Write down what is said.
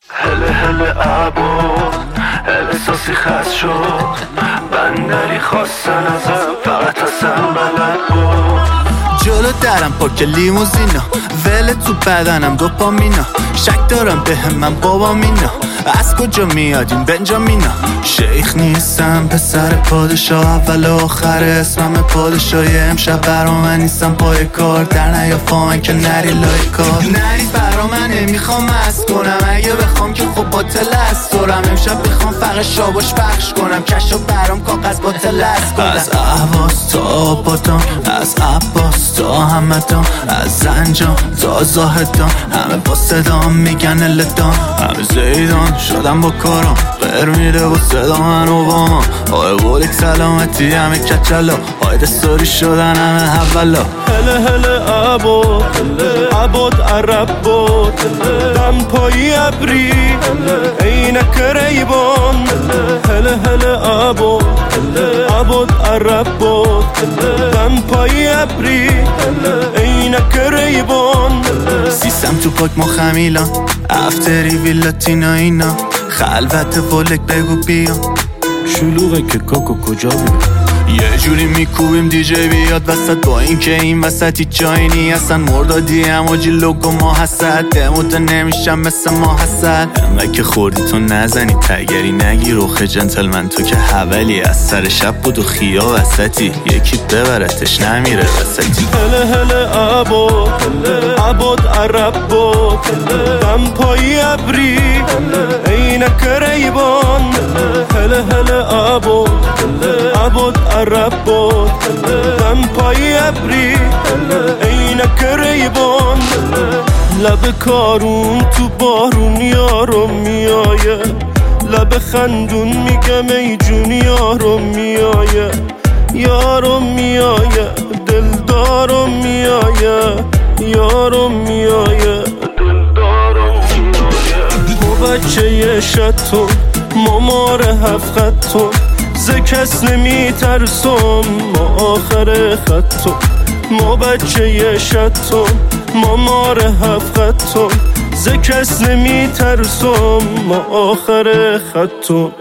هله هله عبود احساسی خست شد بندری خواستن ازم فقط ازم بلد بود جلو درم پاک لیموزینا ول تو بدنم دوپامینا شک دارم به من بابا مینا از کجا میادین بنجامینا شیخ نیستم پسر پادشاه اول و آخر اسمم پادشاهی امشب برا من نیستم پای کار در نیا فان که نری لای کار نری برا من نمیخوام مست کنم اگه بخوام که خب باطل است دارم امشب بخوام فقط شاباش پخش کنم کشو برام کاغذ باطل است کنم از احواز تا آبادان از عباس تا همدان از زنجان تا زاهدان همه با صدام میگن الدان همه زیدان شدم با کارم غیر میره با صدا من و با ما آه بولک سلامتی همه کچلا آه دستوری شدن همه حولا هله هله عبود عرب بود دم پایی ابری اینک ریبان هله هله عبود عرب بود دم پایی ابری اینک ریبان سیستم تو پاک ما خمیلان افتری ویلاتینا اینا خلوت فولک بگو بیا شلوغه که کاکو کجا بیا یه جوری میکوبیم دیجی بیاد وسط با این که این وسطی جایی نی اصلا مردادی اماجی لوگو ما حسد دموده نمیشم مثل ما حسد انقدر که خوردی تو نزنی تگری نگی روخ جنتلمن تو که حولی از سر شب بود و خیا وسطی یکی ببرتش نمیره وسطی هله هله عبود عرب بود دم پایی ابری اینک ریبان هله هله عبود عرب بود دم پایی ابری اینک ریبان لب کارون تو بارون یارم میایه لب خندون میگم ای جون یارم میایه یارم میایه دلدارم میایه یارم میایه دلدارم میایه ما بچه شتون مامار هفختون ز کس نمیترسم ما آخر خطم ما بچه شتم مامار هفختم ز کس نمیترسم ما آخر خطم